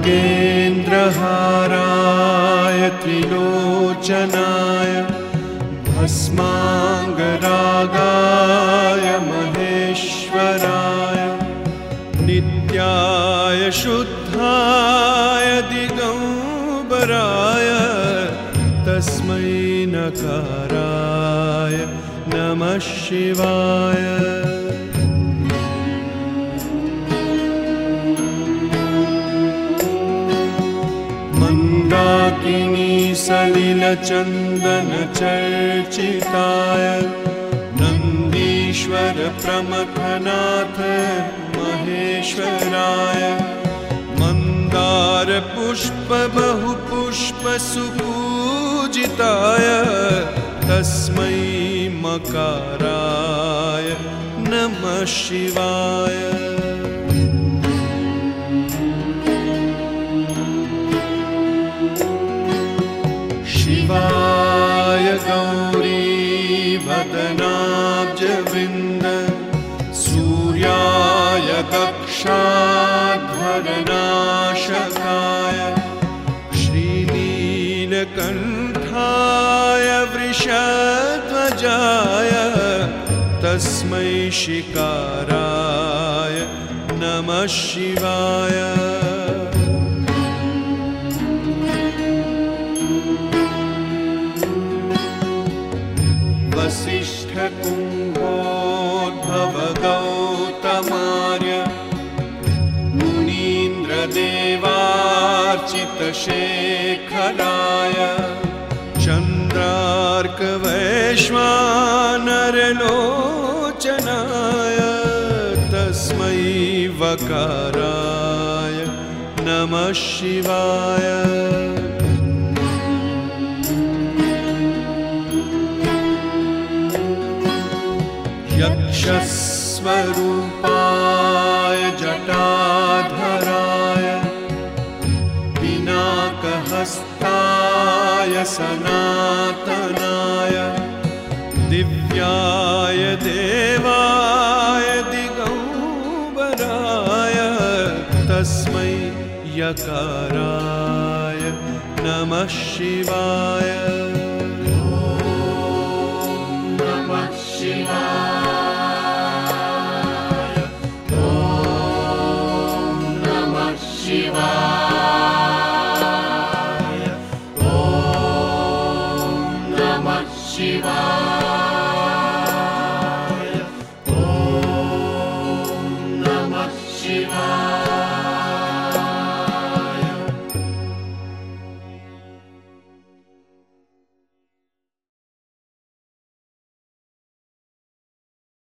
नागेन्द्रहाराय त्रिलोचनाय भस्माङ्गरागाय महेश्वराय नित्याय शुद्धाय दिगम्बराय तस्मै नकाराय नमः शिवाय। मन्दाकिनी सलिलचन्दनचर्चिताय नन्दीश्वर प्रमथनाथ महेश्वराय मन्दारपुष्प बहुपुष्प सुपूजिताय तस्मै मकाराय नमः शिवाय। शिवाय गौरीवदनाब्जविन्द सूर्याय दक्षाध्वरनाशकाय श्रीनीलकण्ठाय वृषध्वजाय तस्मै शिकाराय नमः शिवाय। वसिष्ठकुम्भोद्भवगौतमार्य मुनीन्द्रदेवार्चितशेखराय चन्द्रार्कवैश्वानरलोचनाय तस्मै वकाराय नमः शिवाय। यक्षस्वरूपाय जटाधराय पिनाकहस्ताय सनातनाय दिव्याय देवाय दिगम्बराय तस्मै यकाराय नमः शिवाय। नमः शिवाय। शिवाय ॐ नमः शिवाय।